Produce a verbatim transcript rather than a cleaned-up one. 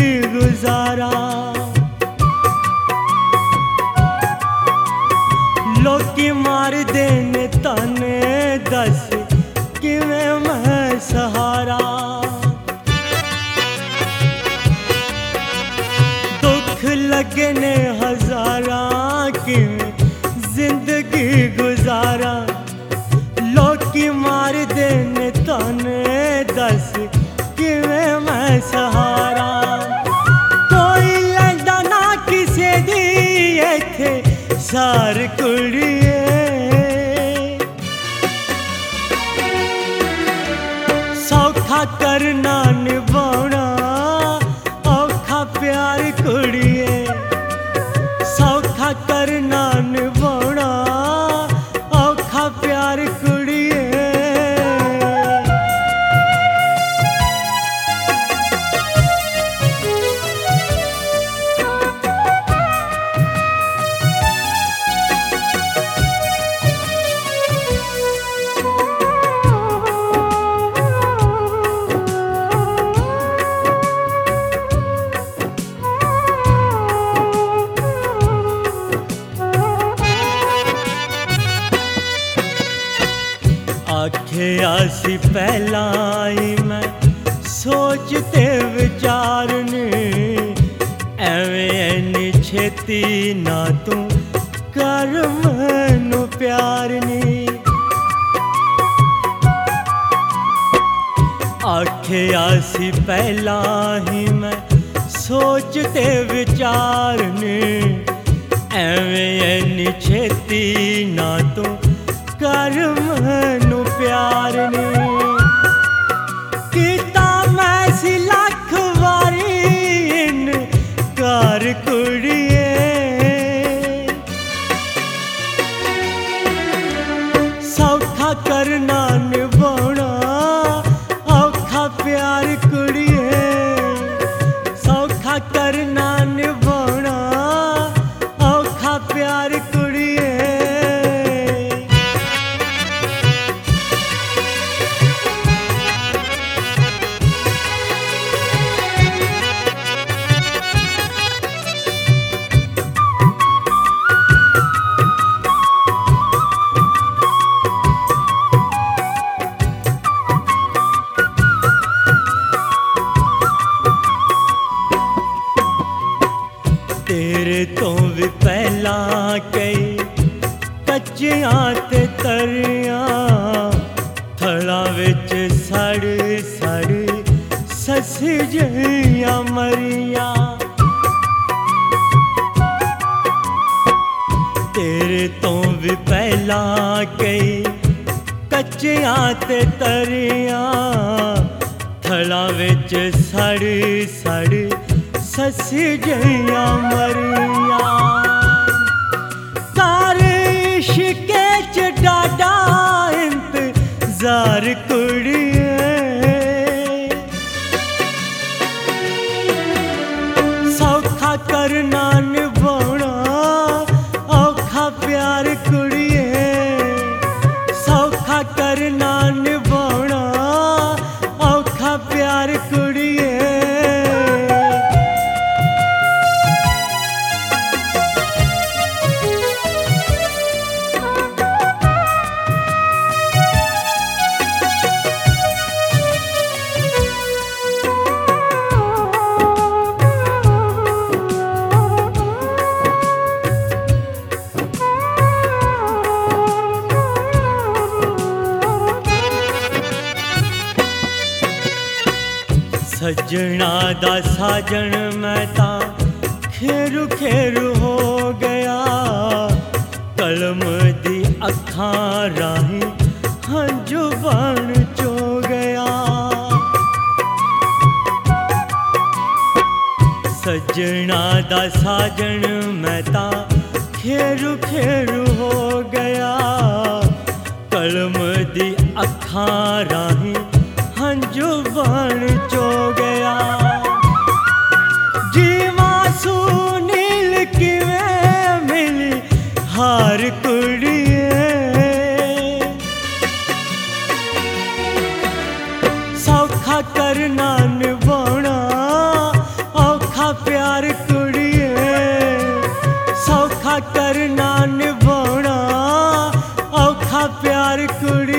गुजारा। लोकी मार देने ताने दस किवें मैं सहारा। दुख लगे ने हजारा किवें जिंदगी गुजारा। लोकी मार देने ताने दस किवें मैं सहारा। कोई लैंदा ना किसे दी इत्थे सार कुड़िए। सौखा करना निभाना औखा प्यार कुड़िए। सौखा करना निभाना औखा प्यार कुड़िए। आखे आसी पहला ही मैं सोचते विचारने। एवें एनी छेती ना तू कर मैनू प्यार नी। आखे आसी पहला ही मैं सोचते विचारने। एवें एनी छेती ना तू कर मैनू प्यार नी। कीता मैं सी लख वारी इनकार कुड़िए। सौखा करना निभाना औखा प्यार कुड़िए। सौखा करना निभाना औखा प्यार कुड़िए। तेरे तो भी पहला कई कच्चियां ते तरियां। थड़ा विच सड़ सड़ ससी जियां मरियां। तेरे तो भी पहला कई कच्चियां ते तरियां। थड़ा विच सड़ सड़ ससी जियां मरियां। सारे इश्के च डाडा इंतजार कुड़िए। सौखा करना निभाना औखा प्यार कुड़िए। सौखा करना निभाना औखा प्यार कुड़िए। सजना दा साजन मैं तां खेरू खेरू हो गया। कलम दी अखां राही हंजू बन चो गया। सजना दा साजन मैं तां खेरू खेरू हो गया। कलम दी अखां राही हंजू बन चो गया। जीवा सुनील किवें मिली हार कुड़िए। सौखा करना निभाना कुड़िए